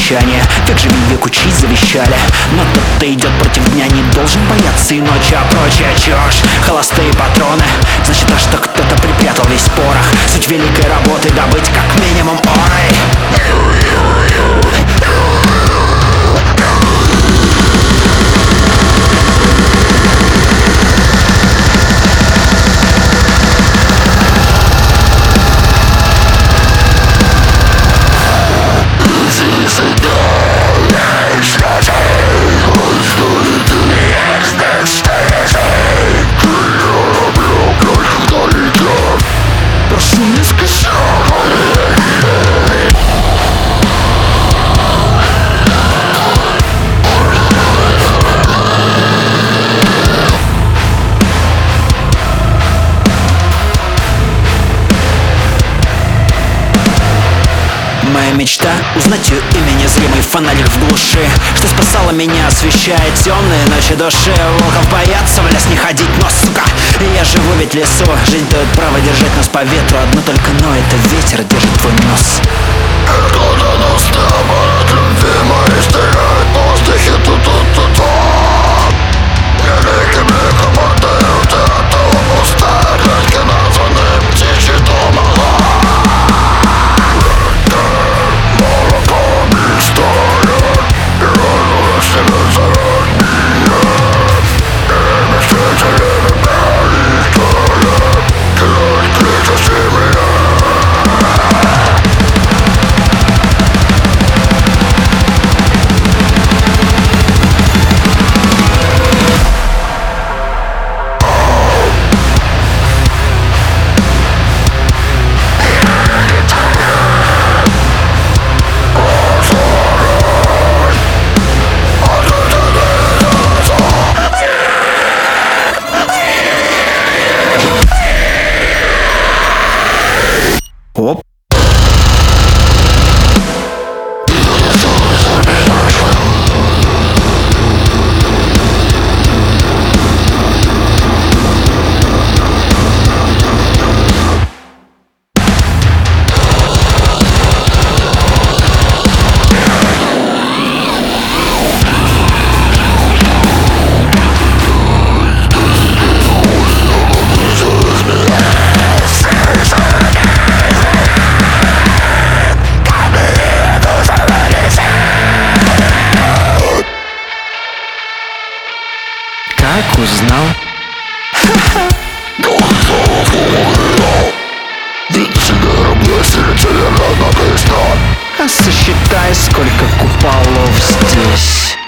завещание. Век живи, век учись завещали. Но тот, кто идет против дня, не должен бояться и ночи, а прочая чушь. Холостые патроны, значит, а что кто-то припрятал весь порох. Суть великой работы добыть как минимум орой. Моя мечта — узнать ее имя, незримый фонарик в глуши, что спасало меня, освещая темные ночи души. Волков боятся в лес не ходить, но, сука, я живу ведь в лесу. Жизнь дает право держать нос по ветру. Одно только но — это ветер держит твой нос. Откуда нас от любви моей стреляет в воздухе ту-ту-ту-ту. Великим ликом отдают этого пустая клетки, названные птичьи дома. Оп. Как узнал? Ведь тебя рабласили целенно написано. А сосчитай, сколько куполов здесь.